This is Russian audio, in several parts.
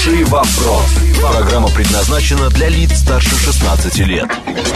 Хороший вопрос. Программа предназначена для лиц старше 16 лет.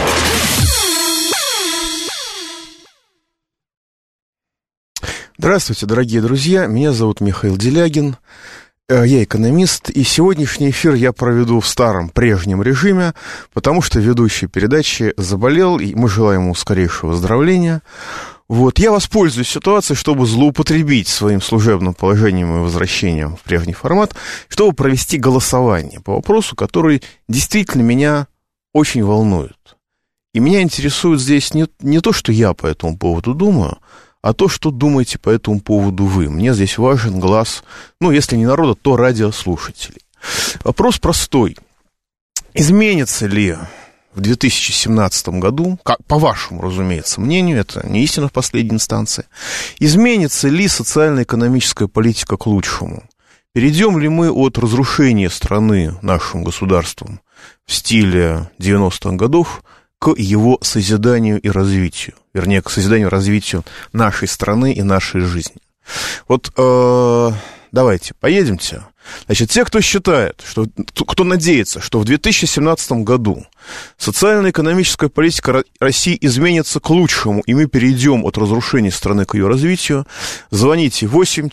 Здравствуйте, дорогие друзья. Меня зовут Михаил Делягин. Я экономист, и сегодняшний эфир я проведу в старом, прежнем режиме, потому что ведущий передачи заболел, и мы желаем ему скорейшего выздоровления. Я воспользуюсь ситуацией, чтобы злоупотребить своим служебным положением и возвращением в прежний формат, чтобы провести голосование по вопросу, который действительно меня очень волнует. И меня интересует здесь не то, что я по этому поводу думаю, а то, что думаете по этому поводу вы. Мне здесь важен глаз, если не народа, то радиослушателей. Вопрос простой. Изменится ли в 2017 году, по вашему, разумеется, мнению, это не истина в последней инстанции, изменится ли социально-экономическая политика к лучшему? Перейдем ли мы от разрушения страны нашим государством в стиле 90-х годов к его созиданию и развитию, вернее, к созиданию и развитию нашей страны и нашей жизни? Давайте, поедемте. Значит, те, кто считает, кто надеется, что в 2017 году социально-экономическая политика России изменится к лучшему, и мы перейдем от разрушения страны к ее развитию, звоните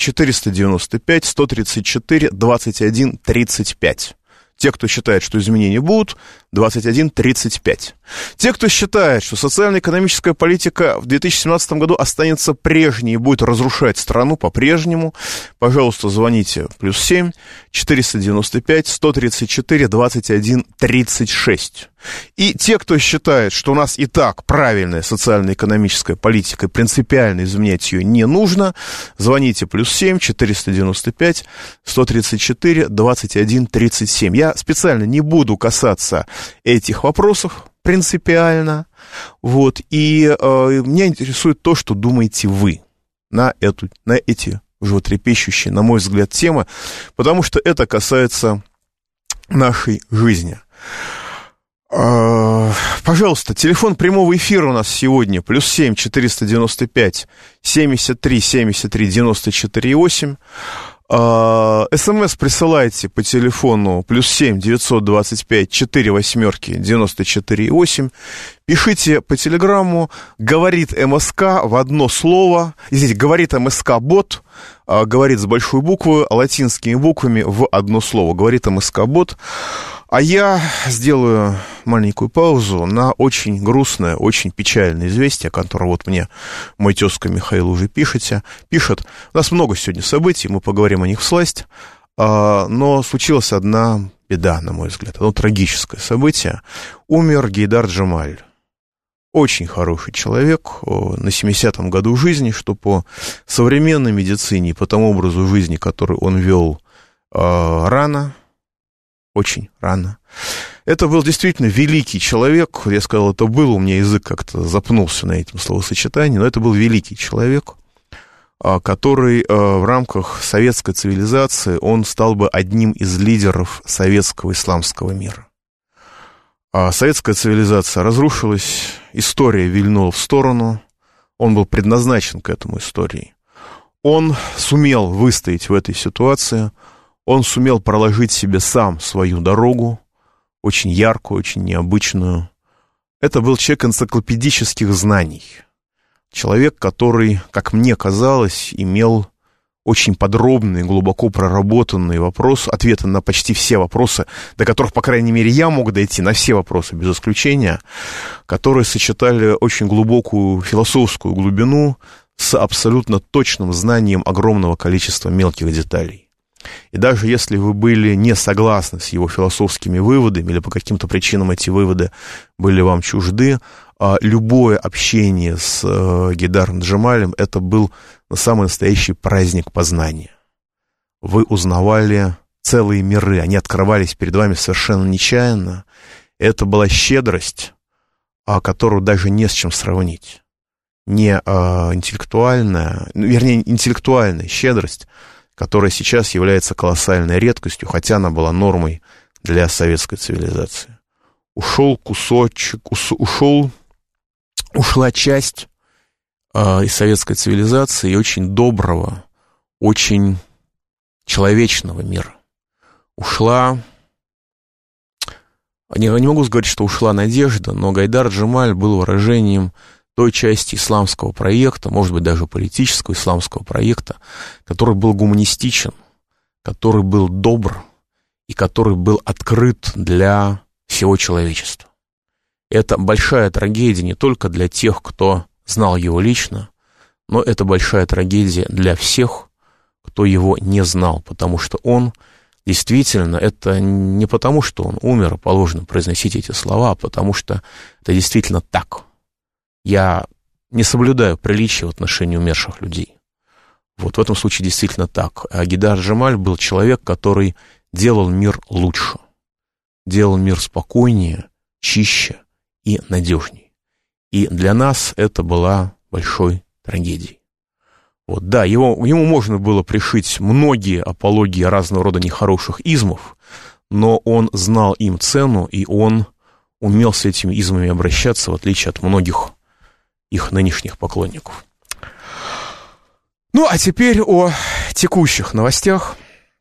8-495-134-21-35. Те, кто считает, что изменения будут, 21-35. Те, кто считает, что социально-экономическая политика в 2017 году останется прежней и будет разрушать страну по-прежнему, пожалуйста, звоните +7 495 134 21 36. И те, кто считает, что у нас и так правильная социально-экономическая политика, и принципиально изменять ее не нужно, звоните +7 495 134 21 37. Я специально не буду касаться этих вопросов принципиально, и меня интересует то, что думаете вы на эти животрепещущие, на мой взгляд, темы, потому что это касается нашей жизни. Пожалуйста, телефон прямого эфира у нас сегодня +7 495 73 73 94 8. СМС присылайте по телефону +7 925 4 восьмерки 94 8. Пишите по телеграмму «Говорит МСК» в одно слово. Извините, «Говорит МСК бот», говорит с большой буквы, латинскими буквами в одно слово. «Говорит МСК бот». А я сделаю маленькую паузу на очень грустное, очень печальное известие, которое мне мой тезка Михаил уже пишет. У нас много сегодня событий, мы поговорим о них всласть, но случилась одна беда, на мой взгляд, одно трагическое событие. Умер Гейдар Джемаль. Очень хороший человек, на 70-м году жизни, что по современной медицине, по тому образу жизни, который он вел, рано, очень рано. Это был действительно великий человек. Я сказал, это был, у меня язык как-то запнулся на этом словосочетании, но это был великий человек, который в рамках советской цивилизации, он стал бы одним из лидеров советского исламского мира. Советская цивилизация разрушилась, история вильнула в сторону, он был предназначен к этому истории. Он сумел выстоять в этой ситуации, он сумел проложить себе сам свою дорогу, очень яркую, очень необычную. Это был человек энциклопедических знаний. Человек, который, как мне казалось, имел очень подробные, глубоко проработанные ответы на почти все вопросы, до которых, по крайней мере, я мог дойти, на все вопросы без исключения, которые сочетали очень глубокую философскую глубину с абсолютно точным знанием огромного количества мелких деталей. И даже если вы были не согласны с его философскими выводами или по каким-то причинам эти выводы были вам чужды, любое общение с Гейдаром Джемалем это был самый настоящий праздник познания. Вы узнавали целые миры, они открывались перед вами совершенно нечаянно. Это была щедрость, которую даже не с чем сравнить. Не интеллектуальная, интеллектуальная щедрость, которая сейчас является колоссальной редкостью, хотя она была нормой для советской цивилизации. Ушла часть из советской цивилизации и очень доброго, очень человечного мира. ушла... Не могу сказать, что ушла надежда, но Гайдар Джемаль был выражением той части исламского проекта, может быть, даже политического исламского проекта, который был гуманистичен, который был добр и который был открыт для всего человечества. Это большая трагедия не только для тех, кто знал его лично, но это большая трагедия для всех, кто его не знал, потому что он действительно, это не потому, что он умер, и положено произносить эти слова, а потому что это действительно так. Я не соблюдаю приличия в отношении умерших людей. Вот в этом случае действительно так. А Гайдар Джемаль был человек, который делал мир лучше, делал мир спокойнее, чище и надежнее. И для нас это была большой трагедией. Вот, да, ему можно было пришить многие апологии разного рода нехороших измов, но он знал им цену, и он умел с этими измами обращаться, в отличие от многих их нынешних поклонников. Ну, а теперь о текущих новостях.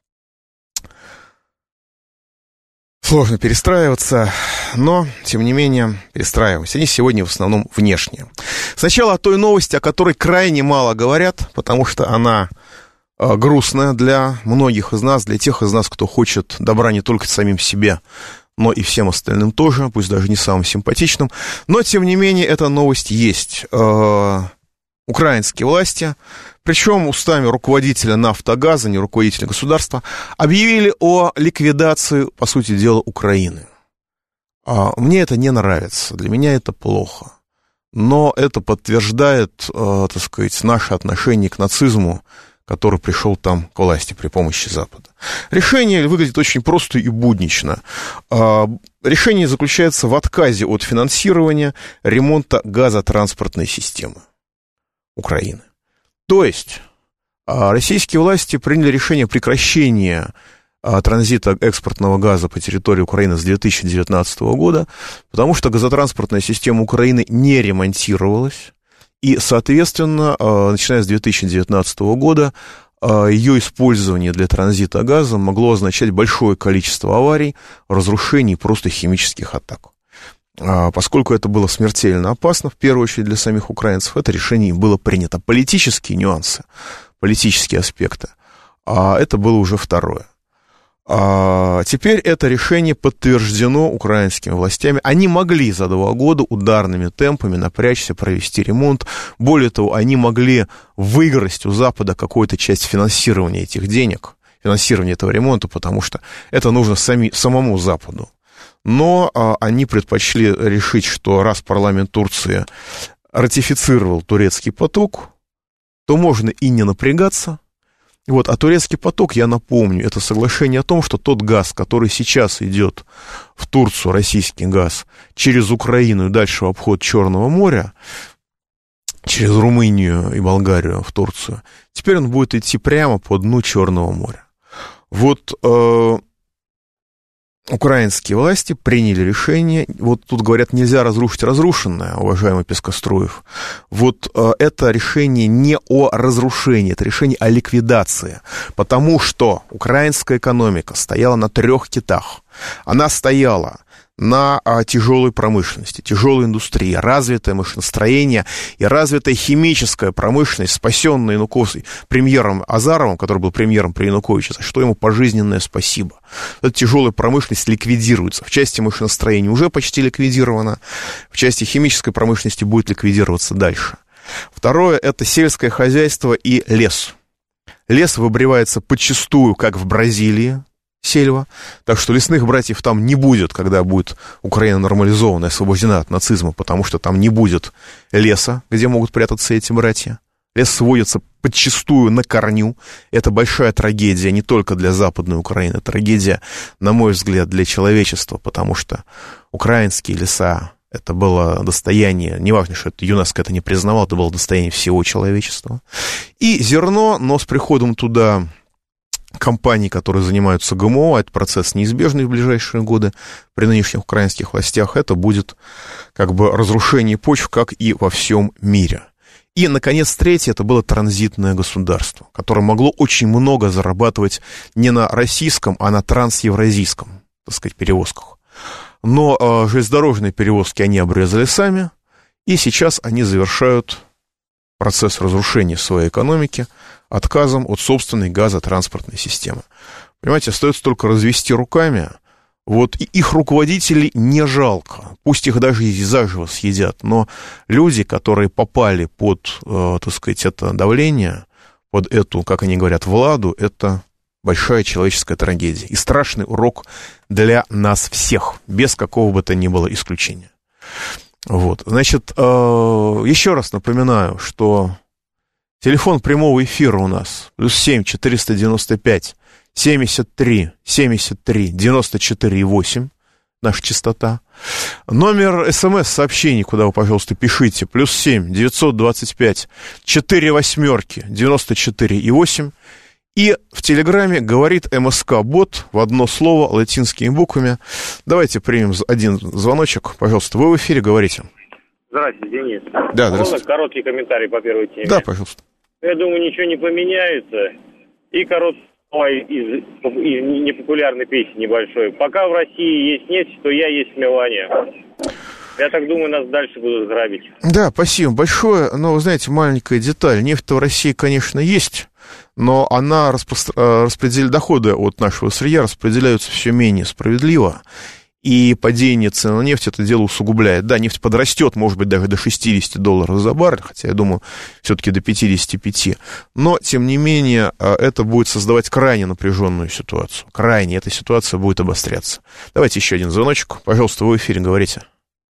Сложно перестраиваться, но, тем не менее, перестраиваемся. Они сегодня в основном внешние. Сначала о той новости, о которой крайне мало говорят, потому что она грустная для многих из нас, для тех из нас, кто хочет добра не только самим себе, но и всем остальным тоже, пусть даже не самым симпатичным. Но, тем не менее, эта новость есть. Украинские власти, причем устами руководителя «Нафтогаза», не руководителя государства, объявили о ликвидации, по сути дела, Украины. Мне это не нравится, для меня это плохо. Но это подтверждает, так сказать, наше отношение к нацизму, который пришел там к власти при помощи Запада. Решение выглядит очень просто и буднично. Решение заключается в отказе от финансирования ремонта газотранспортной системы Украины. То есть российские власти приняли решение прекращения транзита экспортного газа по территории Украины с 2019 года, потому что газотранспортная система Украины не ремонтировалась, и, соответственно, начиная с 2019 года ее использование для транзита газа могло означать большое количество аварий, разрушений, просто химических атак. Поскольку это было смертельно опасно, в первую очередь для самих украинцев, это решение было принято. Политические нюансы, политические аспекты, это было уже второе. Теперь это решение подтверждено украинскими властями. Они могли за 2 года ударными темпами напрячься, провести ремонт. Более того, они могли выиграть у Запада какую-то часть финансирования этих денег, финансирования этого ремонта, потому что это нужно самому Западу. Но они предпочли решить, что раз парламент Турции ратифицировал турецкий поток, то можно и не напрягаться. Вот, а турецкий поток, я напомню, это соглашение о том, что тот газ, который сейчас идет в Турцию, российский газ, через Украину и дальше в обход Черного моря, через Румынию и Болгарию в Турцию, теперь он будет идти прямо по дну Черного моря. Вот украинские власти приняли решение, вот тут говорят, нельзя разрушить разрушенное, уважаемый Пескоструев. Вот это решение не о разрушении, это решение о ликвидации, потому что украинская экономика стояла на 3 китах. Она стояла на тяжелой промышленности, тяжелой индустрии, развитое машиностроение и развитая химическая промышленность, спасенная премьером Азаровым, который был премьером при Януковиче, за что ему пожизненное спасибо. Эта тяжелая промышленность ликвидируется. В части машиностроения уже почти ликвидирована, в части химической промышленности будет ликвидироваться дальше. Второе – это сельское хозяйство и лес. Лес выбривается подчистую, как в Бразилии, сельва, так что лесных братьев там не будет, когда будет Украина нормализована и освобождена от нацизма, потому что там не будет леса, где могут прятаться эти братья. Лес сводится подчистую на корню. Это большая трагедия не только для Западной Украины, трагедия, на мой взгляд, для человечества, потому что украинские леса — это было достояние, неважно, что это ЮНЕСКО это не признавал, это было достояние всего человечества. И зерно, но с приходом туда компаний, которые занимаются ГМО, этот процесс неизбежный в ближайшие годы при нынешних украинских властях, это будет как бы разрушение почв, как и во всем мире. И, наконец, третье, это было транзитное государство, которое могло очень много зарабатывать не на российском, а на трансевразийском, так сказать, перевозках. Но железнодорожные перевозки они обрезали сами, и сейчас они завершают процесс разрушения своей экономики отказом от собственной газотранспортной системы. Понимаете, остается только развести руками. Вот и их руководителей не жалко, пусть их даже и заживо съедят, но люди, которые попали под, так сказать, это давление, под эту, как они говорят, владу, это большая человеческая трагедия и страшный урок для нас всех, без какого бы то ни было исключения. Вот, значит, еще раз напоминаю, что телефон прямого эфира у нас +7 495 73 73 94 8, наша частота. Номер СМС-сообщений, куда вы, пожалуйста, пишите, +7 925 4 восьмерки 94 8. И в Телеграме говорит МСК-бот в одно слово латинскими буквами. Давайте примем один звоночек. Пожалуйста, вы в эфире, говорите. Здравствуйте, Денис. Да, здравствуйте. Можно короткий комментарий по первой теме? Да, пожалуйста. Я думаю, ничего не поменяется. И короткий из непопулярной песни небольшой. Пока в России есть нефть, то я есть в Милане. Я так думаю, нас дальше будут грабить. Да, спасибо большое. Но, вы знаете, маленькая деталь. Нефть-то в России, конечно, есть, но она доходы от нашего сырья распределяются все менее справедливо. И падение цен на нефть это дело усугубляет. Да, нефть подрастет, может быть, даже до $60 за баррель, хотя, я думаю, все-таки до 55. Но, тем не менее, это будет создавать крайне напряженную ситуацию. Крайне эта ситуация будет обостряться. Давайте еще один звоночек. Пожалуйста, вы в эфире говорите.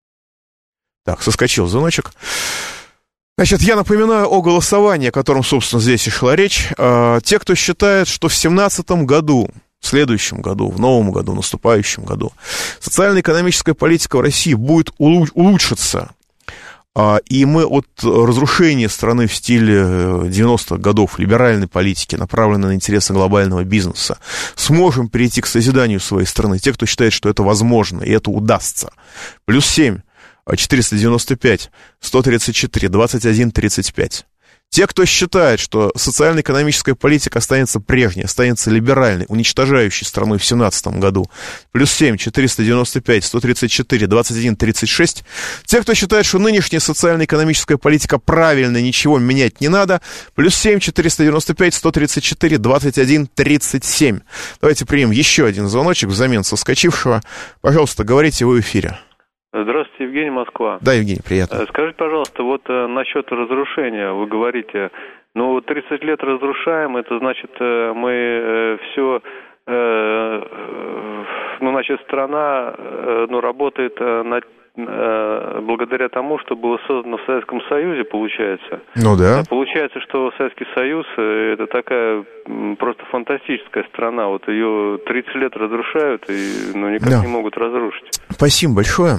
Так, соскочил звоночек. Значит, я напоминаю о голосовании, о котором, собственно, здесь и шла речь. Те, кто считает, что в 2017 году, в следующем году, в новом году, в наступающем году социально-экономическая политика в России будет улучшиться, и мы от разрушения страны в стиле 90-х годов либеральной политики, направленной на интересы глобального бизнеса, сможем перейти к созиданию своей страны. Те, кто считает, что это возможно, и это удастся. +7 495 134 21 35. Те, кто считает, что социально-экономическая политика останется прежней, останется либеральной, уничтожающей страной в 2017 году, +7 495 134 21 36. Те, кто считает, что нынешняя социально-экономическая политика правильная, ничего менять не надо, +7 495 134 21 37. Давайте примем еще один звоночек взамен соскочившего. Пожалуйста, говорите, вы в эфире. Здравствуйте, Евгений, Москва. Да, Евгений, приятно. Скажите, пожалуйста, вот насчет разрушения, вы говорите, 30 лет разрушаем, это значит, мы все, страна, работает благодаря тому, что было создано в Советском Союзе, получается. Ну да. Получается, что Советский Союз это такая просто фантастическая страна. Вот ее 30 лет разрушают и никак не могут разрушить. Спасибо большое.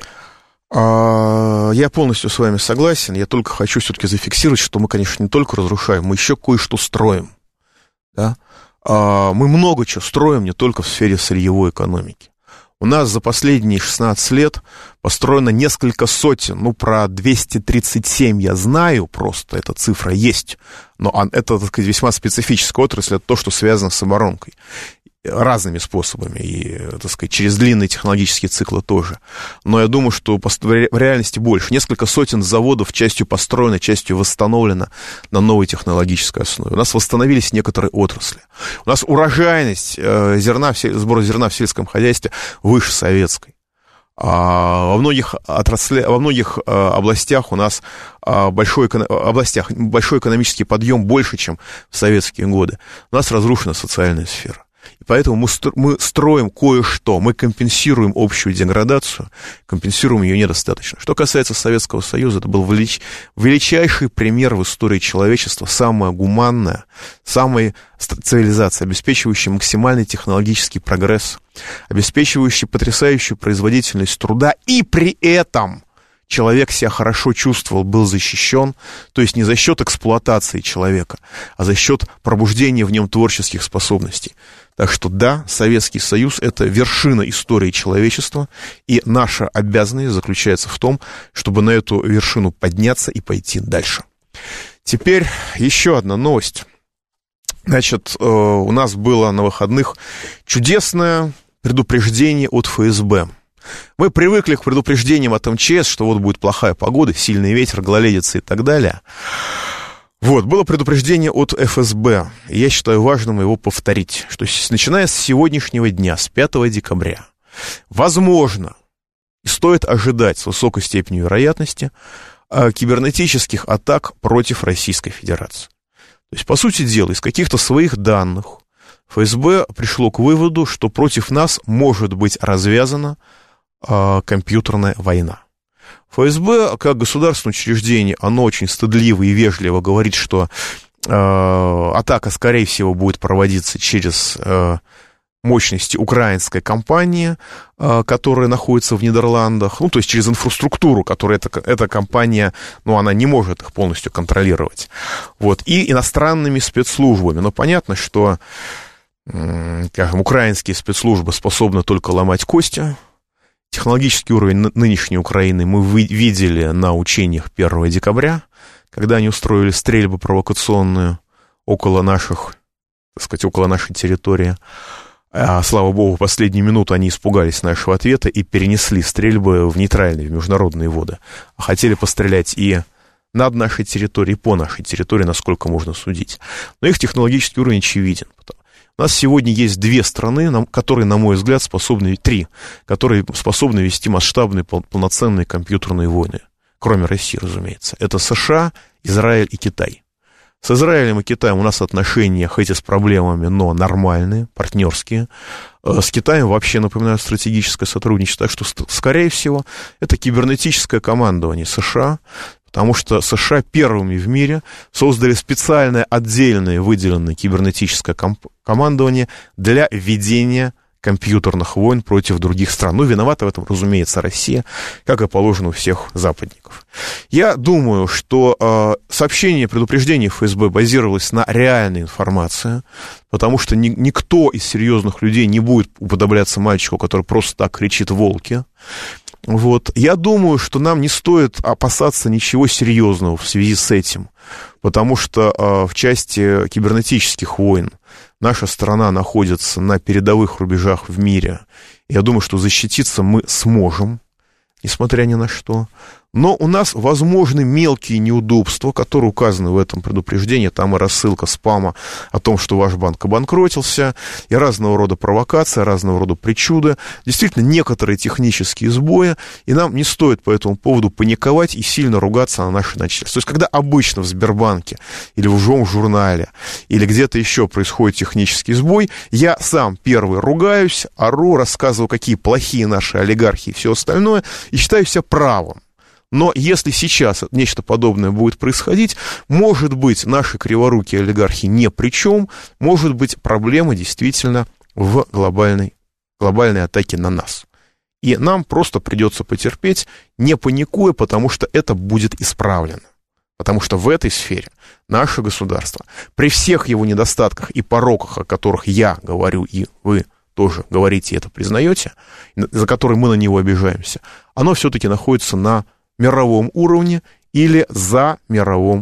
Я полностью с вами согласен. Я только хочу все-таки зафиксировать, что мы, конечно, не только разрушаем, мы еще кое-что строим. Да? Мы много чего строим не только в сфере сырьевой экономики. У нас за последние 16 лет построено несколько сотен, про 237 я знаю просто, эта цифра есть, но это, так сказать, весьма специфическая отрасль, это то, что связано с оборонкой. Разными способами, и, так сказать, через длинные технологические циклы тоже. Но я думаю, что в реальности больше. Несколько сотен заводов частью построено, частью восстановлено на новой технологической основе. У нас восстановились некоторые отрасли. У нас урожайность сбора зерна в сельском хозяйстве выше советской. Во многих областях у нас большой экономический подъем больше, чем в советские годы. У нас разрушена социальная сфера. И поэтому мы строим кое-что, мы компенсируем общую деградацию, компенсируем ее недостаточно. Что касается Советского Союза, это был величайший пример в истории человечества, самая гуманная, самая цивилизация, обеспечивающая максимальный технологический прогресс, обеспечивающая потрясающую производительность труда, и при этом человек себя хорошо чувствовал, был защищен, то есть не за счет эксплуатации человека, а за счет пробуждения в нем творческих способностей. Так что да, Советский Союз — это вершина истории человечества, и наша обязанность заключается в том, чтобы на эту вершину подняться и пойти дальше. Теперь еще одна новость. Значит, у нас было на выходных чудесное предупреждение от ФСБ. Мы привыкли к предупреждениям от МЧС, что вот будет плохая погода, сильный ветер, гололедица и так далее. Вот, было предупреждение от ФСБ. Я считаю важным его повторить, что начиная с сегодняшнего дня, с 5 декабря, возможно, и стоит ожидать с высокой степенью вероятности кибернетических атак против Российской Федерации. То есть, по сути дела, из каких-то своих данных ФСБ пришло к выводу, что против нас может быть развязана компьютерная война. ФСБ, как государственное учреждение, оно очень стыдливо и вежливо говорит, что атака, скорее всего, будет проводиться через мощности украинской компании, которая находится в Нидерландах, ну, то есть через инфраструктуру, которую эта компания, ну, она не может их полностью контролировать. Вот, и иностранными спецслужбами. Но понятно, что, скажем, украинские спецслужбы способны только ломать кости. Технологический уровень нынешней Украины мы видели на учениях 1 декабря, когда они устроили стрельбы провокационные около наших, так сказать, около нашей территории. А, слава богу, в последнюю минуту они испугались нашего ответа и перенесли стрельбы в нейтральные, в международные воды. Хотели пострелять и над нашей территорией, и по нашей территории, насколько можно судить. Но их технологический уровень очевиден. У нас сегодня есть 2 страны, которые, на мой взгляд, способны, 3, которые способны вести масштабные, полноценные компьютерные войны. Кроме России, разумеется. Это США, Израиль и Китай. С Израилем и Китаем у нас отношения, хоть и с проблемами, но нормальные, партнерские. С Китаем вообще, напоминаю, стратегическое сотрудничество. Так что, скорее всего, это кибернетическое командование США, потому что США первыми в мире создали специальное, отдельное, выделенное кибернетическое командование для ведения компьютерных войн против других стран. Ну, виновата в этом, разумеется, Россия, как и положено у всех западников. Я думаю, что сообщение, предупреждение ФСБ базировалось на реальной информации, потому что никто из серьезных людей не будет уподобляться мальчику, который просто так кричит «волки». Вот. Я думаю, что нам не стоит опасаться ничего серьезного в связи с этим, потому что в части кибернетических войн наша страна находится на передовых рубежах в мире. Я думаю, что защититься мы сможем, несмотря ни на что. Но у нас возможны мелкие неудобства, которые указаны в этом предупреждении. Там и рассылка спама о том, что ваш банк обанкротился, и разного рода провокации, разного рода причуды. Действительно, некоторые технические сбои, и нам не стоит по этому поводу паниковать и сильно ругаться на наше начальство. То есть, когда обычно в Сбербанке или в журнале, или где-то еще происходит технический сбой, я сам первый ругаюсь, ору, рассказываю, какие плохие наши олигархи и все остальное, и считаю себя правым. Но если сейчас нечто подобное будет происходить, может быть, наши криворукие олигархи ни при чем, может быть, проблема действительно в глобальной атаке на нас. И нам просто придется потерпеть, не паникуя, потому что это будет исправлено. Потому что в этой сфере наше государство, при всех его недостатках и пороках, о которых я говорю, и вы тоже говорите и это признаете, за которые мы на него обижаемся, оно все-таки находится на мировом уровне или за мировым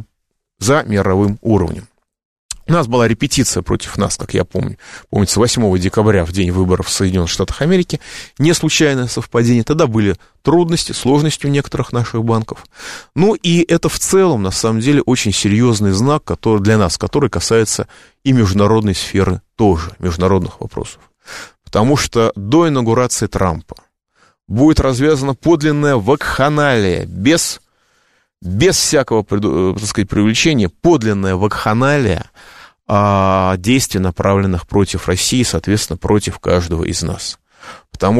уровнем. У нас была репетиция против нас, как я помню. Помните, 8 декабря, в день выборов в Соединенных Штатах Америки. Не случайное совпадение. Тогда были трудности, сложности у некоторых наших банков. Ну и это в целом, на самом деле, очень серьезный знак для нас, который касается и международной сферы тоже, международных вопросов. Потому что до инаугурации Трампа будет развязана подлинная вакханалия, без всякого, так сказать, преувеличения, подлинная вакханалия действий, направленных против России, соответственно, против каждого из нас. Потому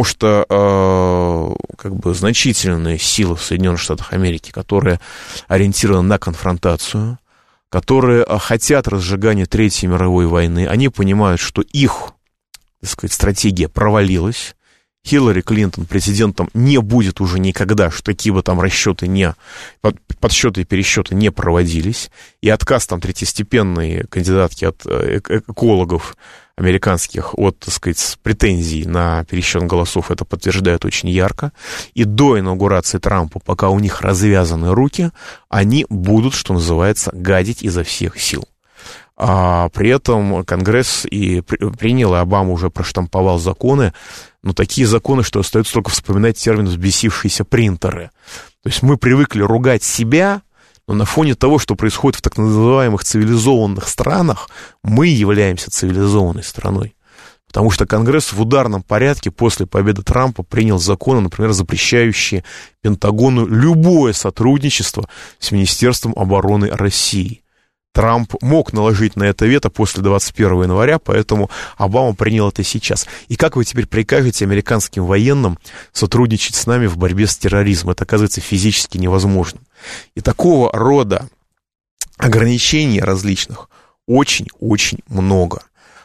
что значительные силы в Соединенных Штатах Америки, которые ориентированы на конфронтацию, которые хотят разжигания Третьей мировой войны, они понимают, что их, так сказать, стратегия провалилась. Хиллари Клинтон президентом не будет уже никогда, что какие бы там подсчеты и пересчеты не проводились, и отказ там третьестепенной кандидатки от экологов американских от, так сказать, претензий на пересчет голосов это подтверждают очень ярко. И до инаугурации Трампа, пока у них развязаны руки, они будут, что называется, гадить изо всех сил. А при этом Конгресс и принял, и Обама уже проштамповал законы, но такие законы, что остается только вспоминать термин «взбесившиеся принтеры». То есть мы привыкли ругать себя, но на фоне того, что происходит в так называемых цивилизованных странах, мы являемся цивилизованной страной. Потому что Конгресс в ударном порядке после победы Трампа принял законы, например, запрещающие Пентагону любое сотрудничество с Министерством обороны России. Трамп мог наложить на это вето после 21 января, поэтому Обама принял это сейчас. И как вы теперь прикажете американским военным сотрудничать с нами в борьбе с терроризмом? Это оказывается физически невозможным. И такого рода ограничений различных очень-очень много.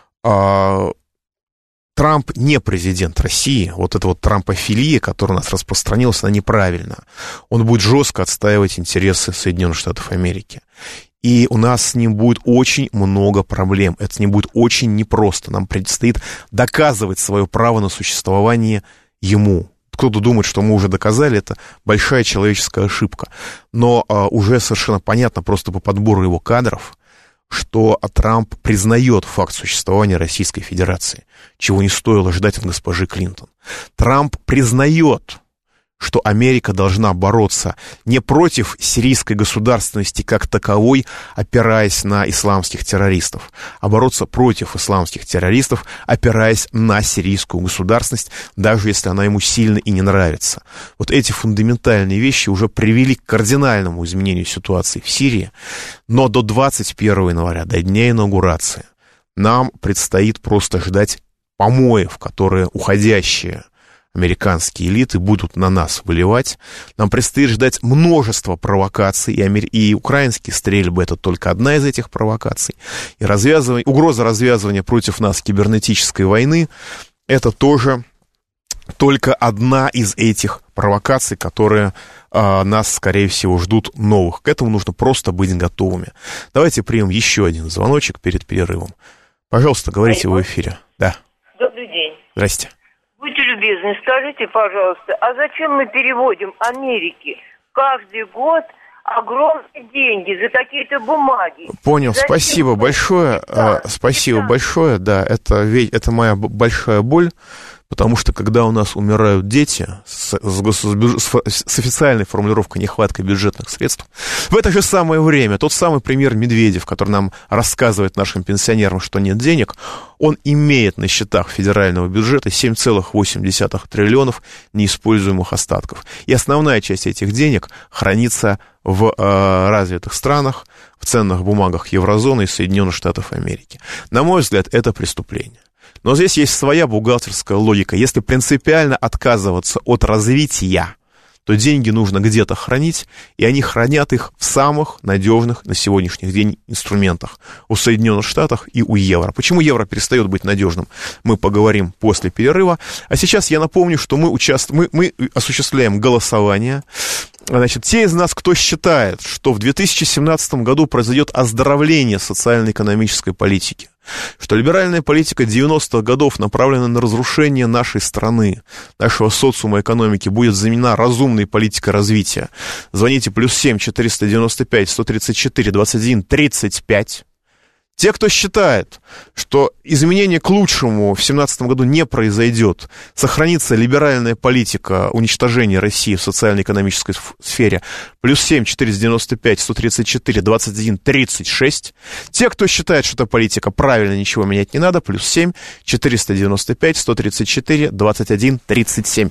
Трамп не президент России. Вот эта вот трампофилия, которая у нас распространилась, она неправильна. Он будет жестко отстаивать интересы Соединенных Штатов Америки. И у нас с ним будет очень много проблем. Это с ним будет очень непросто. Нам предстоит доказывать свое право на существование ему. Кто-то думает, что мы уже доказали, это большая человеческая ошибка. Но уже совершенно понятно просто по подбору его кадров, что Трамп признает факт существования Российской Федерации, чего не стоило ждать от госпожи Клинтон. Трамп признает, что Америка должна бороться не против сирийской государственности как таковой, опираясь на исламских террористов, а бороться против исламских террористов, опираясь на сирийскую государственность, даже если она ему сильно и не нравится. Вот эти фундаментальные вещи уже привели к кардинальному изменению ситуации в Сирии, но до 21 января, до дня инаугурации, нам предстоит просто ждать помоев, которые уходящие американские элиты будут на нас выливать. Нам предстоит ждать множество провокаций, и украинские стрельбы — это только одна из этих провокаций. И угроза развязывания против нас кибернетической войны — это тоже только одна из этих провокаций, которые нас, скорее всего, ждут новых. К этому нужно просто быть готовыми. Давайте примем еще один звоночек перед перерывом. Пожалуйста, говорите в эфире. Да. Добрый день. Здрасте. Будьте любезны, скажите, пожалуйста, а зачем мы переводим Америке каждый год огромные деньги за какие-то бумаги? Понял, спасибо большое. Спасибо большое, да, это моя большая боль. Потому что, когда у нас умирают дети с официальной формулировкой нехватка бюджетных средств, в это же самое время тот самый премьер Медведев, который нам рассказывает нашим пенсионерам, что нет денег, он имеет на счетах федерального бюджета 7,8 триллионов неиспользуемых остатков. И основная часть этих денег хранится в развитых странах, в ценных бумагах еврозоны и Соединенных Штатов Америки. На мой взгляд, это преступление. Но здесь есть своя бухгалтерская логика. Если принципиально отказываться от развития, то деньги нужно где-то хранить, и они хранят их в самых надежных на сегодняшний день инструментах. У Соединенных Штатов и у евро. Почему евро перестает быть надежным, мы поговорим после перерыва. А сейчас я напомню, что мы осуществляем голосование. Значит, те из нас, кто считает, что в 2017 году произойдет оздоровление социально-экономической политики, что либеральная политика 90-х годов, направленная на разрушение нашей страны, нашего социума, экономики, будет заменена разумной политикой развития. Звоните +7 495 134 21 35. Те, кто считает, что изменение к лучшему в 2017 году не произойдет, сохранится либеральная политика уничтожения России в социально-экономической сфере, +7 495 134 21 36. Те, кто считает, что эта политика правильно, ничего менять не надо, +7 495 134 21 37.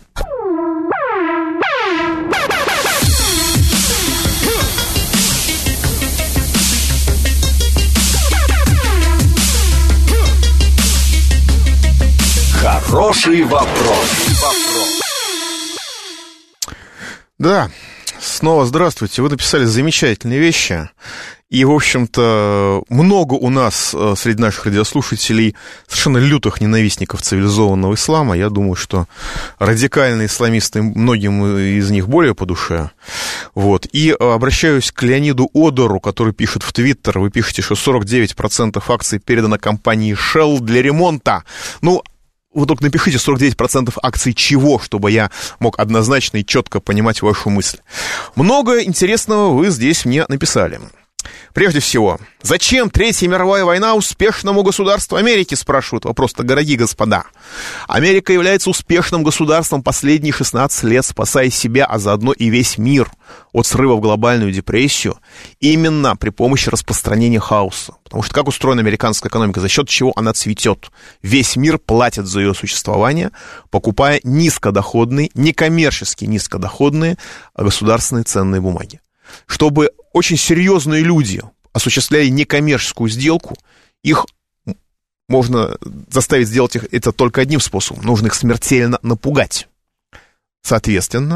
Хороший вопрос. Да, Снова здравствуйте. Вы написали замечательные вещи. И, в общем-то, много у нас среди наших радиослушателей совершенно лютых ненавистников цивилизованного ислама. Я думаю, что радикальные исламисты, многим из них более по душе. Вот. И обращаюсь к Леониду Одору, который пишет в Твиттер. Вы пишете, что 49% акций передано компании Shell для ремонта. Ну, вы только напишите 49% акций чего, чтобы я мог однозначно и четко понимать вашу мысль. Много интересного вы здесь мне написали. Прежде всего, зачем Третья мировая война успешному государству Америки, спрашивают вопрос-то, дорогие господа. Америка является успешным государством последние 16 лет, спасая себя, а заодно и весь мир от срыва в глобальную депрессию именно при помощи распространения хаоса. Потому что как устроена американская экономика, за счет чего она цветет? Весь мир платит за ее существование, покупая низкодоходные, некоммерчески низкодоходные государственные ценные бумаги. Чтобы очень серьезные люди осуществляли некоммерческую сделку, их можно заставить сделать это только одним способом. Нужно их смертельно напугать. Соответственно,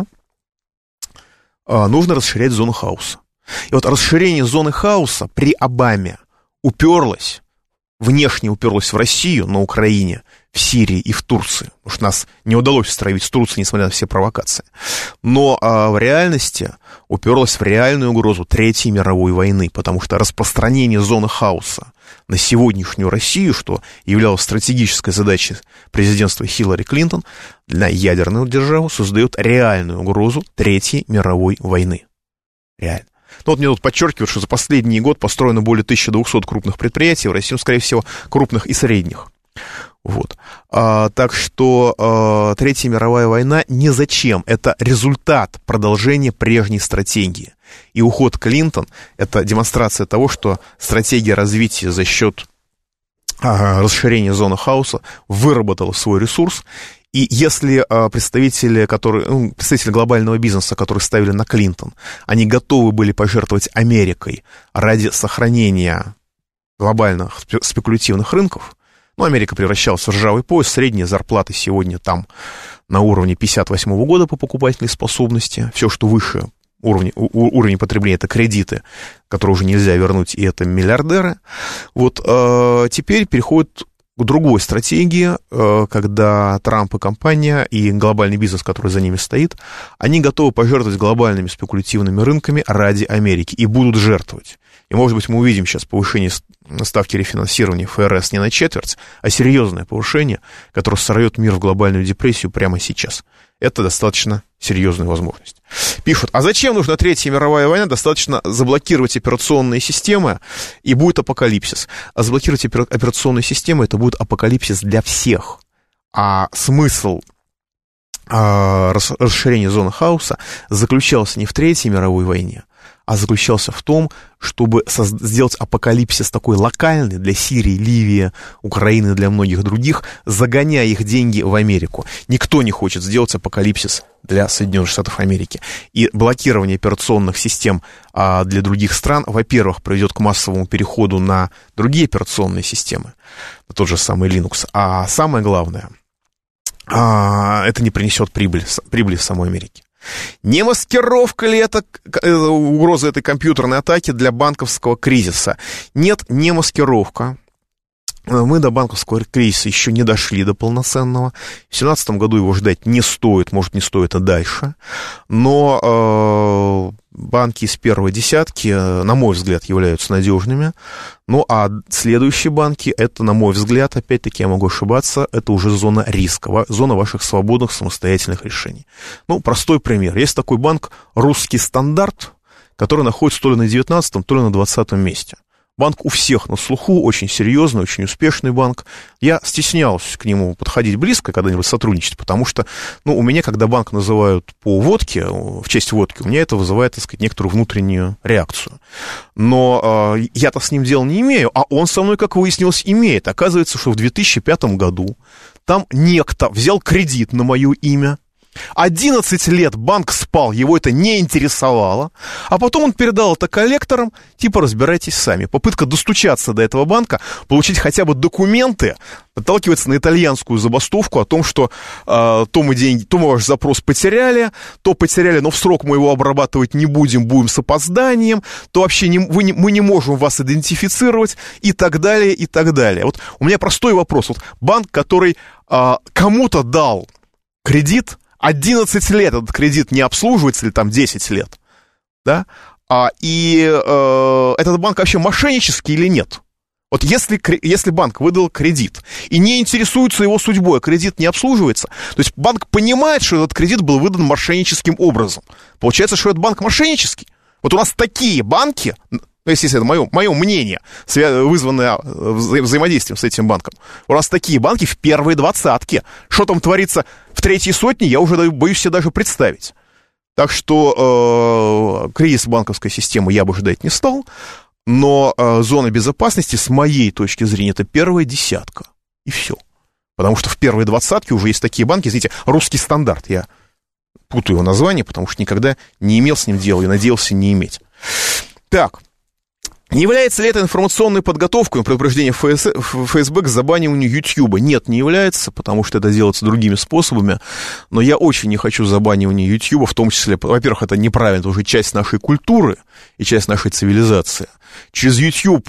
нужно расширять зону хаоса. И вот расширение зоны хаоса при Обаме внешне уперлось в Россию, на Украине, в Сирии и в Турции. Потому что нас не удалось стравить с Турцией, несмотря на все провокации. Но в реальности уперлось в реальную угрозу Третьей мировой войны, потому что распространение зоны хаоса на сегодняшнюю Россию, что являлось стратегической задачей президентства Хиллари Клинтон, для ядерную державу создает реальную угрозу Третьей мировой войны. Реально. Ну вот мне тут подчеркивают, что за последний год построено более 1200 крупных предприятий в России, скорее всего, крупных и средних. Вот. Так что Третья мировая война не зачем. Это результат продолжения прежней стратегии. И уход Клинтон — это демонстрация того, что стратегия развития за счет расширения зоны хаоса выработала свой ресурс. И если представители глобального бизнеса, которые ставили на Клинтон, они готовы были пожертвовать Америкой ради сохранения глобальных спекулятивных рынков, Америка превращалась в ржавый пояс, средние зарплаты сегодня там на уровне 1958 года по покупательной способности, все, что выше уровень потребления, это кредиты, которые уже нельзя вернуть, и это миллиардеры. Вот теперь переходит к другой стратегии, когда Трамп и компания, и глобальный бизнес, который за ними стоит, они готовы пожертвовать глобальными спекулятивными рынками ради Америки и будут жертвовать. И, может быть, мы увидим сейчас повышение ставки рефинансирования ФРС не на четверть, а серьезное повышение, которое сорвет мир в глобальную депрессию прямо сейчас. Это достаточно серьезная возможность. Пишут, а зачем нужна Третья мировая война? Достаточно заблокировать операционные системы, и будет апокалипсис. А заблокировать операционные системы, это будет апокалипсис для всех. А смысл расширения зоны хаоса заключался не в Третьей мировой войне, а заключался в том, чтобы сделать апокалипсис такой локальный для Сирии, Ливии, Украины, для многих других, загоняя их деньги в Америку. Никто не хочет сделать апокалипсис для Соединенных Штатов Америки. И блокирование операционных систем для других стран, во-первых, приведет к массовому переходу на другие операционные системы, на тот же самый Linux. А самое главное, это не принесет прибыли в самой Америке. Не маскировка ли это угроза этой компьютерной атаки для банковского кризиса? Нет, не маскировка. Мы до банковского кризиса еще не дошли до полноценного. В 2017 году его ждать не стоит, может, не стоит и дальше. Но банки из первой десятки, на мой взгляд, являются надежными. Ну, а следующие банки, это, на мой взгляд, опять-таки, я могу ошибаться, это уже зона риска, зона ваших свободных самостоятельных решений. Ну, простой пример. Есть такой банк «Русский стандарт», который находится то ли на 19-м, то ли на 20-м месте. Банк у всех на слуху, очень серьезный, очень успешный банк. Я стеснялся к нему подходить близко, когда-нибудь сотрудничать, потому что, у меня, когда банк называют по водке, в честь водки, у меня это вызывает, так сказать, некоторую внутреннюю реакцию. Но я-то с ним дела не имею, а он со мной, как выяснилось, имеет. Оказывается, что в 2005 году там некто взял кредит на мое имя, 11 лет банк спал, его это не интересовало, а потом он передал это коллекторам, типа разбирайтесь сами. Попытка достучаться до этого банка, получить хотя бы документы, наталкивается на итальянскую забастовку о том, что то мы ваш запрос потеряли, но в срок мы его обрабатывать не будем, будем с опозданием, то вообще мы не можем вас идентифицировать и так далее, и так далее. Вот у меня простой вопрос. Вот банк, который кому-то дал кредит, 11 лет этот кредит не обслуживается, или там 10 лет, да, этот банк вообще мошеннический или нет? Вот если банк выдал кредит и не интересуется его судьбой, а кредит не обслуживается, то есть банк понимает, что этот кредит был выдан мошенническим образом. Получается, что этот банк мошеннический. Вот у нас такие банки, если это мое мнение, вызванное взаимодействием с этим банком, у нас такие банки в первой двадцатке. Что там творится в третьей сотне, я уже боюсь себе даже представить. Так что кризис банковской системы я бы ждать не стал, но зона безопасности, с моей точки зрения, это первая десятка. И все. Потому что в первой двадцатке уже есть такие банки, извините, русский стандарт. Я путаю его название, потому что никогда не имел с ним дела и надеялся не иметь. Так. Не является ли это информационной подготовкой предупреждения ФСБ к забаниванию Ютьюба? Нет, не является, потому что это делается другими способами, но я очень не хочу забанивания Ютьюба, в том числе, во-первых, это неправильно, это уже часть нашей культуры и часть нашей цивилизации. Через YouTube,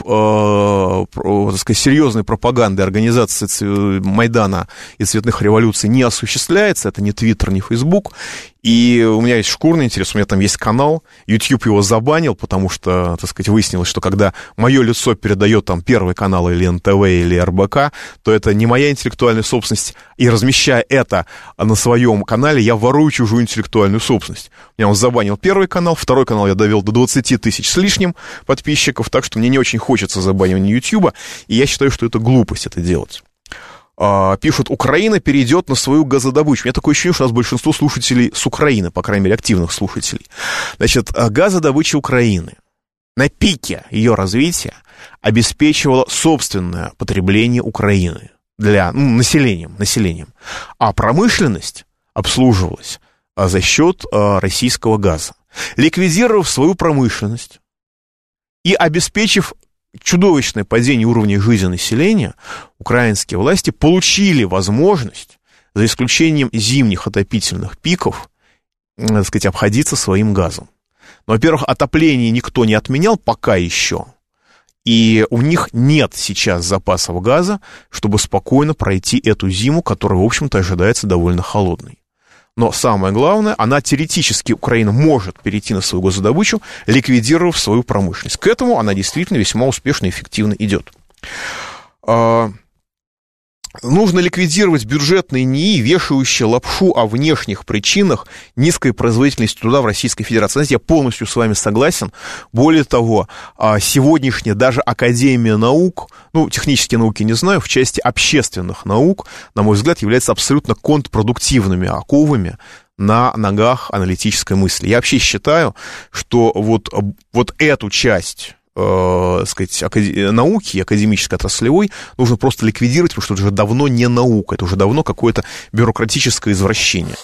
так сказать, серьезной пропаганды организации Майдана и цветных революций не осуществляется, это не Твиттер, не Фейсбук. И у меня есть шкурный интерес, у меня там есть канал, YouTube его забанил, потому что, так сказать, выяснилось, что когда мое лицо передает там Первый канал или НТВ или РБК, то это не моя интеллектуальная собственность, и размещая это на своем канале, я ворую чужую интеллектуальную собственность. Меня он забанил Первый канал, Второй канал я довел до 20 тысяч с лишним подписчиков, так что мне не очень хочется забанивания YouTube, и я считаю, что это глупость это делать. Пишут, Украина перейдет на свою газодобычу. У меня такое ощущение, что у нас большинство слушателей с Украины, по крайней мере, активных слушателей. Значит, газодобыча Украины на пике ее развития обеспечивала собственное потребление Украины для населением. А промышленность обслуживалась за счет российского газа. Ликвидировав свою промышленность и обеспечив чудовищное падение уровня жизни населения, украинские власти получили возможность, за исключением зимних отопительных пиков, так сказать, обходиться своим газом. Но, во-первых, отопление никто не отменял пока еще, и у них нет сейчас запасов газа, чтобы спокойно пройти эту зиму, которая, в общем-то, ожидается довольно холодной. Но самое главное, теоретически, Украина может перейти на свою газодобычу, ликвидировав свою промышленность. К этому она действительно весьма успешно и эффективно идет. Нужно ликвидировать бюджетные НИИ, вешающие лапшу о внешних причинах низкой производительности труда в Российской Федерации. Знаете, я полностью с вами согласен. Более того, сегодняшняя даже Академия наук, технические науки не знаю, в части общественных наук, на мой взгляд, являются абсолютно контрпродуктивными оковами на ногах аналитической мысли. Я вообще считаю, что вот эту часть сказать, науки, академической, отраслевой, нужно просто ликвидировать, потому что это уже давно не наука, это уже давно какое-то бюрократическое извращение.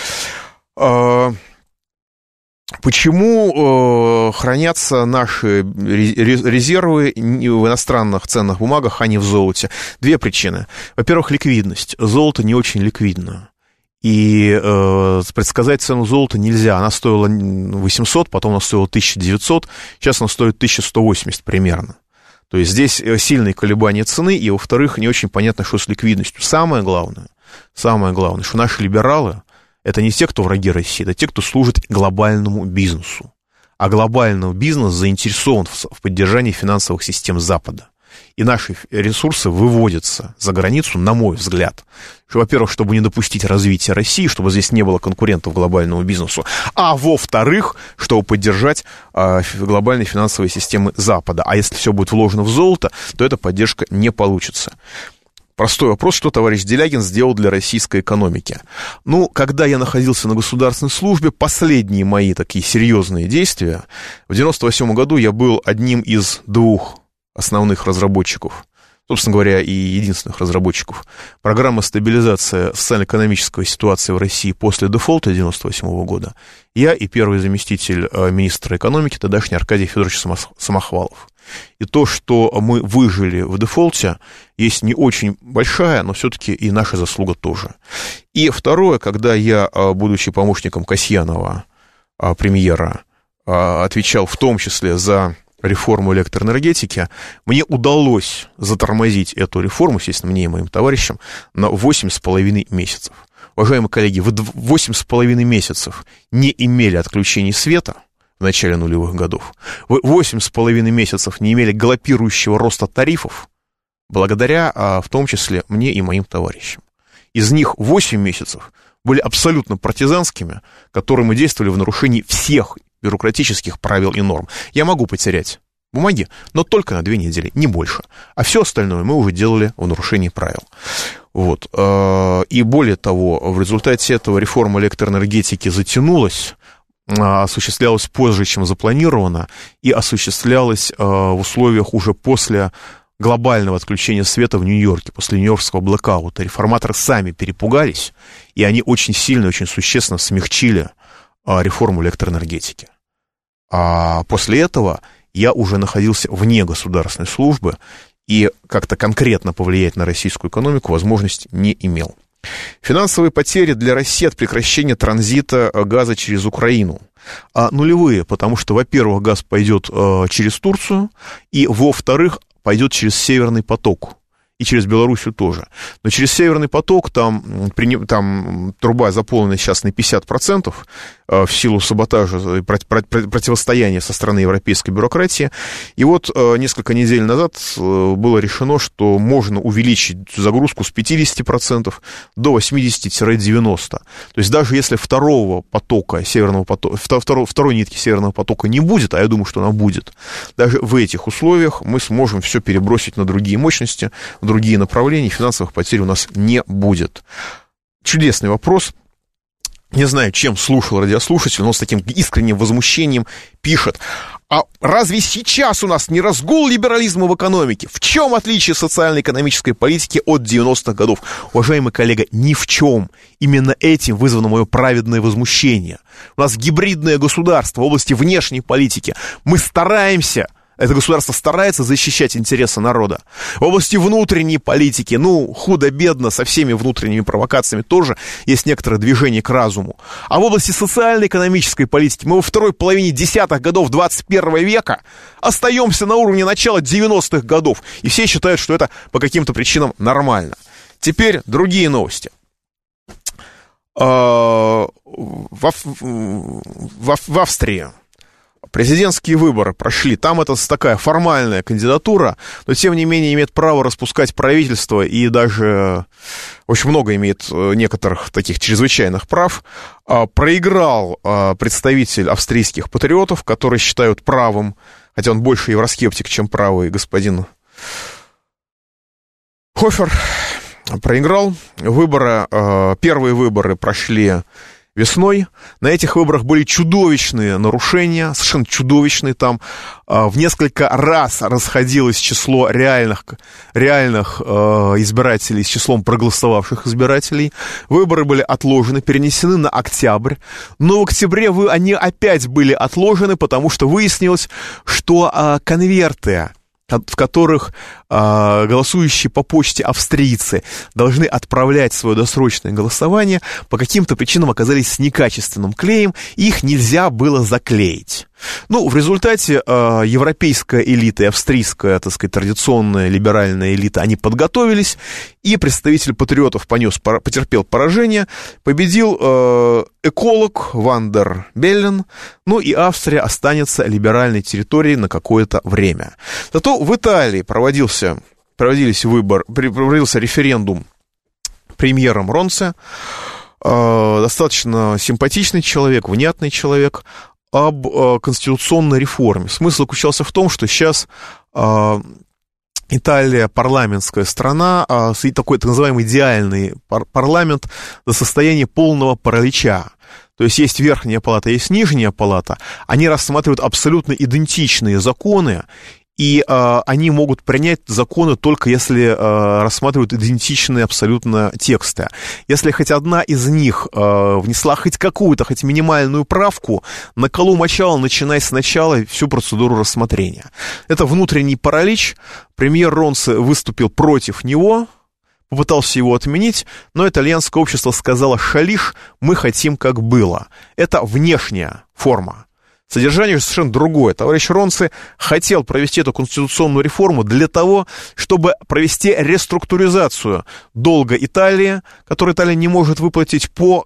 Почему хранятся наши резервы в иностранных ценных бумагах, а не в золоте? Две причины. Во-первых, ликвидность. Золото не очень ликвидно. И предсказать цену золота нельзя. Она стоила 800, потом она стоила 1900, сейчас она стоит 1180 примерно. То есть здесь сильные колебания цены, и, во-вторых, не очень понятно, что с ликвидностью. Самое главное, что наши либералы — это не те, кто враги России, это те, кто служит глобальному бизнесу. А глобальный бизнес заинтересован в поддержании финансовых систем Запада. И наши ресурсы выводятся за границу, на мой взгляд. Во-первых, чтобы не допустить развития России, чтобы здесь не было конкурентов глобальному бизнесу. А во-вторых, чтобы поддержать глобальные финансовые системы Запада. А если все будет вложено в золото, то эта поддержка не получится. Простой вопрос, что товарищ Делягин сделал для российской экономики. Когда я находился на государственной службе, последние мои такие серьезные действия, в 1998 году я был одним из двух основных разработчиков собственно говоря, и единственных разработчиков программы стабилизации социально-экономической ситуации в России после дефолта 1998 года, я и первый заместитель министра экономики, тогдашний Аркадий Федорович Самохвалов. И то, что мы выжили в дефолте, есть не очень большая, но все-таки и наша заслуга тоже. И второе, когда я, будучи помощником Касьянова, премьера, отвечал в том числе за реформу электроэнергетики, мне удалось затормозить эту реформу, естественно, мне и моим товарищам, на 8,5 месяцев. Уважаемые коллеги, вы 8,5 месяцев не имели отключений света в начале нулевых годов. Вы 8,5 месяцев не имели галопирующего роста тарифов, благодаря, в том числе, мне и моим товарищам. Из них 8 месяцев были абсолютно партизанскими, которые мы действовали в нарушении всех бюрократических правил и норм. Я могу потерять бумаги, но только на 2 недели, не больше. А все остальное мы уже делали в нарушении правил. Вот. И более того, в результате этого реформа электроэнергетики затянулась, осуществлялась позже, чем запланировано, и осуществлялась в условиях уже после глобального отключения света в Нью-Йорке, после нью-йоркского блэкаута. Реформаторы сами перепугались, и они очень сильно, очень существенно смягчили реформу электроэнергетики. А после этого я уже находился вне государственной службы и как-то конкретно повлиять на российскую экономику возможности не имел. Финансовые потери для России от прекращения транзита газа через Украину нулевые, потому что, во-первых, газ пойдет через Турцию, и, во-вторых, пойдет через Северный поток. И через Белоруссию тоже. Но через Северный поток там труба заполнена сейчас на 50% в силу саботажа и противостояния со стороны европейской бюрократии. И вот несколько недель назад было решено, что можно увеличить загрузку с 50% до 80-90%. То есть даже если второго потока, второй нитки Северного потока не будет, а я думаю, что она будет, даже в этих условиях мы сможем все перебросить на другие мощности, в другие направления, финансовых потерь у нас не будет. Чудесный вопрос. Не знаю, чем слушал радиослушатель, но с таким искренним возмущением пишет: а разве сейчас у нас не разгул либерализма в экономике? В чем отличие социально-экономической политики от 90-х годов? Уважаемый коллега, ни в чем. Именно этим вызвано мое праведное возмущение. У нас гибридное государство в области внешней политики. Мы стараемся... Это государство старается защищать интересы народа. В области внутренней политики, худо-бедно, со всеми внутренними провокациями тоже есть некоторое движение к разуму. А в области социально-экономической политики мы во второй половине десятых годов 21 века остаемся на уровне начала 90-х годов. И все считают, что это по каким-то причинам нормально. Теперь другие новости. В Австрии президентские выборы прошли. Там это такая формальная кандидатура, но тем не менее имеет право распускать правительство и даже очень много имеет некоторых таких чрезвычайных прав. Проиграл представитель австрийских патриотов, которые считают правым, хотя он больше евроскептик, чем правый, господин Хофер. Проиграл. Первые выборы прошли весной. На этих выборах были чудовищные нарушения, совершенно чудовищные. Там в несколько раз расходилось число реальных избирателей с числом проголосовавших избирателей. Выборы были отложены, перенесены на октябрь. Но в октябре они опять были отложены, потому что выяснилось, что конверты, в которых голосующие по почте австрийцы должны отправлять свое досрочное голосование, по каким-то причинам оказались с некачественным клеем, и их нельзя было заклеить. В результате европейская элита и австрийская, традиционная либеральная элита, они подготовились, и представитель патриотов потерпел поражение, победил эколог Ван дер Беллен, и Австрия останется либеральной территорией на какое-то время. Зато в Италии проводился референдум премьером Ронце, достаточно симпатичный человек, внятный человек, об конституционной реформе. Смысл заключался в том, что сейчас Италия парламентская страна, такой так называемый идеальный парламент до состояния полного паралича. То есть есть верхняя палата, есть нижняя палата. Они рассматривают абсолютно идентичные законы, и они могут принять законы только если рассматривают идентичные абсолютно тексты. Если хоть одна из них внесла хоть какую-то, хоть минимальную правку, на колу мочала, начиная сначала всю процедуру рассмотрения. Это внутренний паралич. Премьер Ронце выступил против него, попытался его отменить, но итальянское общество сказало: «Шалиш, мы хотим, как было». Это внешняя форма. Содержание же совершенно другое. Товарищ Ронце хотел провести эту конституционную реформу для того, чтобы провести реструктуризацию долга Италии, который Италия не может выплатить по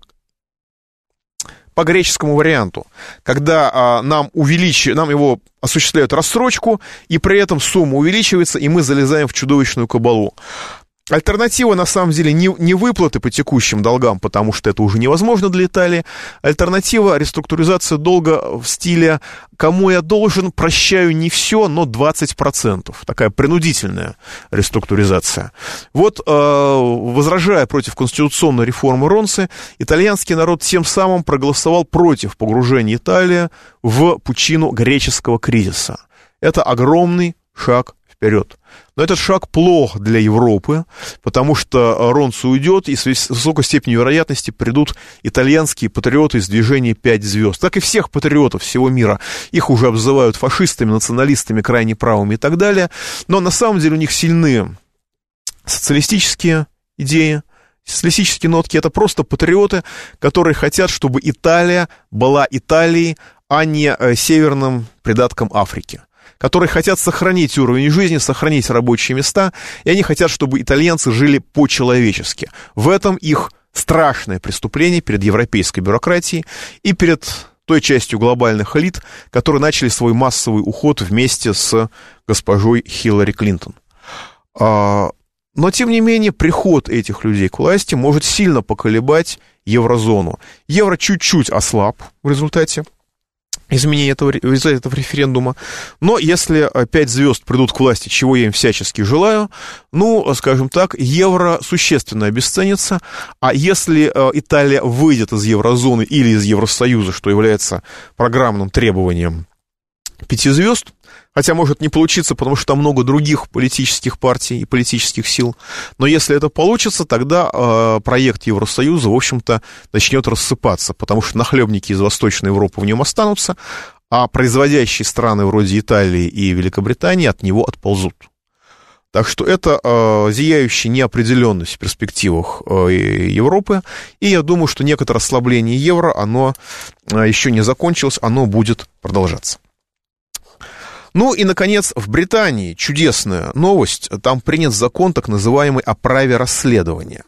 греческому варианту, когда нам его осуществляют рассрочку, и при этом сумма увеличивается, и мы залезаем в чудовищную кабалу. Альтернатива, на самом деле, не выплаты по текущим долгам, потому что это уже невозможно для Италии. Альтернатива — реструктуризация долга в стиле «кому я должен, прощаю не все, но 20%». Такая принудительная реструктуризация. Вот, возражая против конституционной реформы Ронце, итальянский народ тем самым проголосовал против погружения Италии в пучину греческого кризиса. Это огромный шаг вперед. Но этот шаг плох для Европы, потому что Ронце уйдет, и с высокой степенью вероятности придут итальянские патриоты из движения «5 звезд». Так и всех патриотов всего мира. Их уже обзывают фашистами, националистами, крайне правыми и так далее. Но на самом деле у них сильны социалистические идеи, социалистические нотки. Это просто патриоты, которые хотят, чтобы Италия была Италией, а не северным придатком Африки, которые хотят сохранить уровень жизни, сохранить рабочие места, и они хотят, чтобы итальянцы жили по-человечески. В этом их страшное преступление перед европейской бюрократией и перед той частью глобальных элит, которые начали свой массовый уход вместе с госпожой Хиллари Клинтон. Но, тем не менее, приход этих людей к власти может сильно поколебать еврозону. Евро чуть-чуть ослаб в результате изменения этого референдума. Но если 5 звезд придут к власти, чего я им всячески желаю, скажем так, евро существенно обесценится. А если Италия выйдет из еврозоны или из Евросоюза, что является программным требованием 5 звезд, хотя может не получиться, потому что там много других политических партий и политических сил, но если это получится, тогда проект Евросоюза, в общем-то, начнет рассыпаться, потому что нахлебники из Восточной Европы в нем останутся, а производящие страны вроде Италии и Великобритании от него отползут. Так что это зияющая неопределенность в перспективах Европы, и я думаю, что некоторое ослабление евро, оно еще не закончилось, оно будет продолжаться. И, наконец, в Британии чудесная новость. Там принят закон, так называемый, о праве расследования.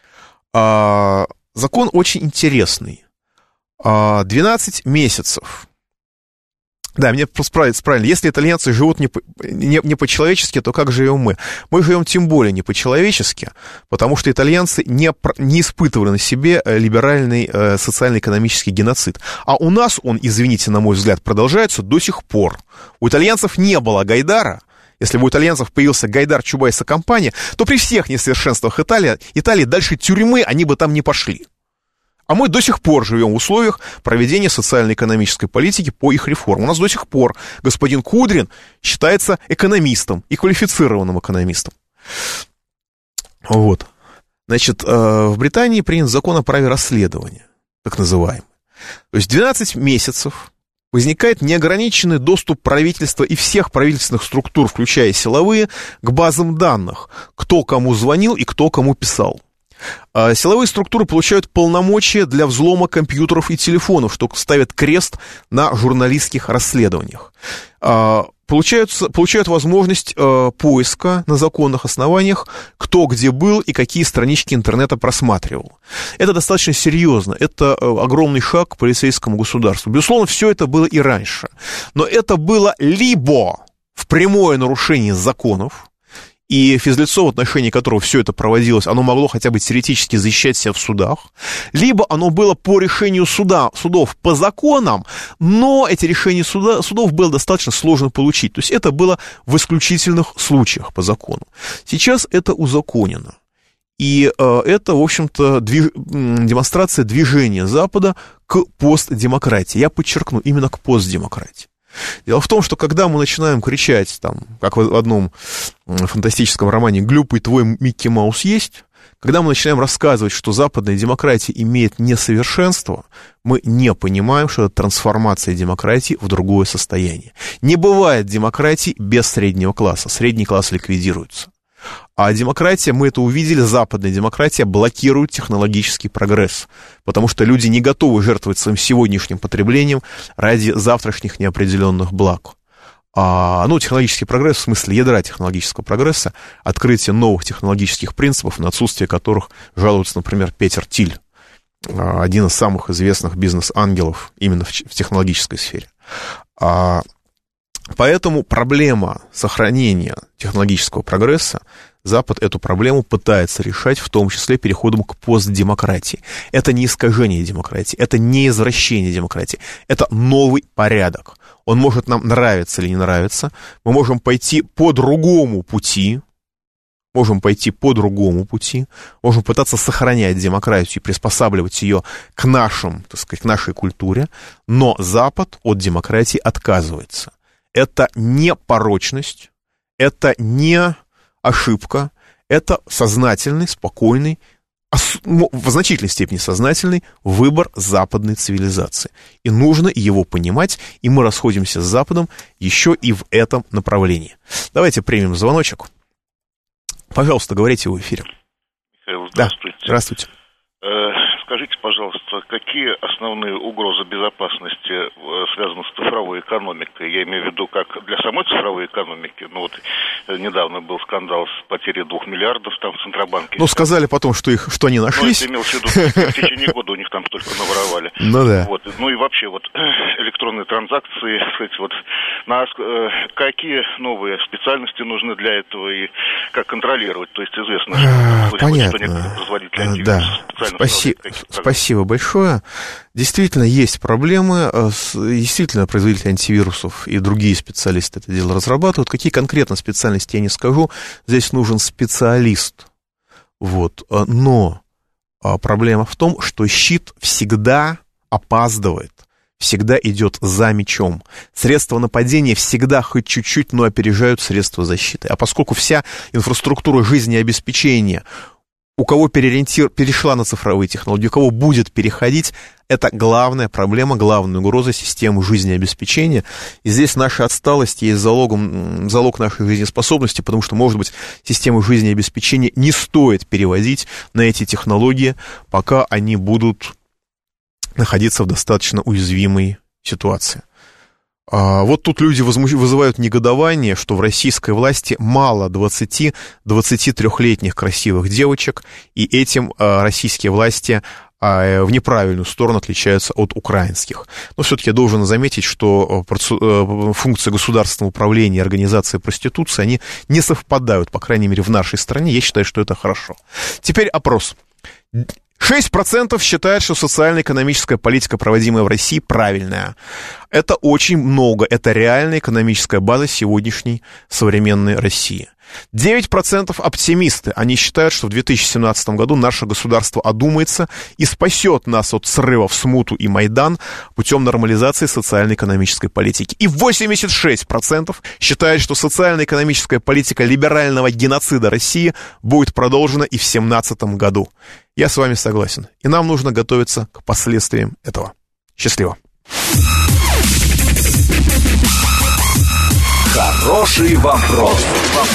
Закон очень интересный. 12 месяцев. Да, меня справиться правильно. Если итальянцы живут не по-человечески, то как живем мы? Мы живем тем более не по-человечески, потому что итальянцы не испытывали на себе либеральный социально-экономический геноцид. А у нас он, извините, на мой взгляд, продолжается до сих пор. У итальянцев не было Гайдара. Если бы у итальянцев появился Гайдар, Чубайс и компания, то при всех несовершенствах Италии дальше тюрьмы они бы там не пошли. А мы до сих пор живем в условиях проведения социально-экономической политики по их реформам. У нас до сих пор господин Кудрин считается экономистом и квалифицированным экономистом. Вот. Значит, в Британии принят закон о праве расследования, так называемый. То есть 12 месяцев возникает неограниченный доступ правительства и всех правительственных структур, включая силовые, к базам данных, кто кому звонил и кто кому писал. Силовые структуры получают полномочия для взлома компьютеров и телефонов, что ставит крест на журналистских расследованиях. Получают возможность поиска на законных основаниях, кто где был и какие странички интернета просматривал. Это достаточно серьезно, это огромный шаг к полицейскому государству. Безусловно, все это было и раньше, но это было либо в прямое нарушение законов, и физлицо, в отношении которого все это проводилось, оно могло хотя бы теоретически защищать себя в судах, либо оно было по решению судов по законам, но эти решения судов было достаточно сложно получить. То есть это было в исключительных случаях по закону. Сейчас это узаконено. И это, в общем-то, демонстрация движения Запада к постдемократии. Я подчеркну, именно к постдемократии. Дело в том, что когда мы начинаем кричать, там, как в одном фантастическом романе «Глюпый твой Микки Маус есть», когда мы начинаем рассказывать, что западная демократия имеет несовершенство, мы не понимаем, что это трансформация демократии в другое состояние. Не бывает демократии без среднего класса. Средний класс ликвидируется. А демократия, мы это увидели, западная демократия блокирует технологический прогресс, потому что люди не готовы жертвовать своим сегодняшним потреблением ради завтрашних неопределенных благ. Технологический прогресс, в смысле ядра технологического прогресса, открытие новых технологических принципов, на отсутствие которых жалуется, например, Петер Тиль, один из самых известных бизнес-ангелов именно в технологической сфере. Поэтому проблема сохранения технологического прогресса, Запад эту проблему пытается решать, в том числе переходом к постдемократии. Это не искажение демократии, это не извращение демократии, это новый порядок. Он может нам нравиться или не нравиться, мы можем пойти по другому пути, можем пытаться сохранять демократию и приспосабливать ее к к нашей культуре, но Запад от демократии отказывается. Это не порочность, это не ошибка, это сознательный, спокойный, в значительной степени сознательный выбор западной цивилизации. И нужно его понимать, и мы расходимся с Западом еще и в этом направлении. Давайте примем звоночек. Пожалуйста, говорите в эфире. Михаил, здравствуйте. Да, здравствуйте. Скажите, пожалуйста, какие основные угрозы безопасности связаны с цифровой экономикой? Я имею в виду, как для самой цифровой экономики. Недавно был скандал с потерей 2 миллиардов там в Центробанке. Сказали потом, что они нашлись. Это имел в виду, в течение года у них там столько наворовали. Да. И вообще, электронные транзакции, какие новые специальности нужны для этого и как контролировать? То есть известно, понятно. что некоторые производители антивирусов Спасибо большое. Действительно, есть проблемы. Действительно, производители антивирусов и другие специалисты это дело разрабатывают. Какие конкретно специальности, я не скажу. Здесь нужен специалист. Но проблема в том, что щит всегда опаздывает, всегда идет за мячом. Средства нападения всегда хоть чуть-чуть, но опережают средства защиты. А поскольку вся инфраструктура жизнеобеспечения у кого перешла на цифровые технологии, у кого будет переходить, это главная проблема, главная угроза системы жизнеобеспечения. И здесь наша отсталость есть залог нашей жизнеспособности, потому что, может быть, систему жизнеобеспечения не стоит переводить на эти технологии, пока они будут находиться в достаточно уязвимой ситуации. Тут люди вызывают негодование, что в российской власти мало 20-23-летних красивых девочек, и этим российские власти в неправильную сторону отличаются от украинских. Но все-таки я должен заметить, что функции государственного управления и организации проституции, они не совпадают, по крайней мере, в нашей стране. Я считаю, что это хорошо. Теперь опрос. 6% считают, что социально-экономическая политика, проводимая в России, правильная. Это очень много. Это реальная экономическая база сегодняшней современной России. 9% оптимисты. Они считают, что в 2017 году наше государство одумается и спасет нас от срывов, смуту и Майдан путем нормализации социально-экономической политики. И 86% считают, что социально-экономическая политика либерального геноцида России будет продолжена и в 2017 году. Я с вами согласен. И нам нужно готовиться к последствиям этого. Счастливо. Хороший вопрос.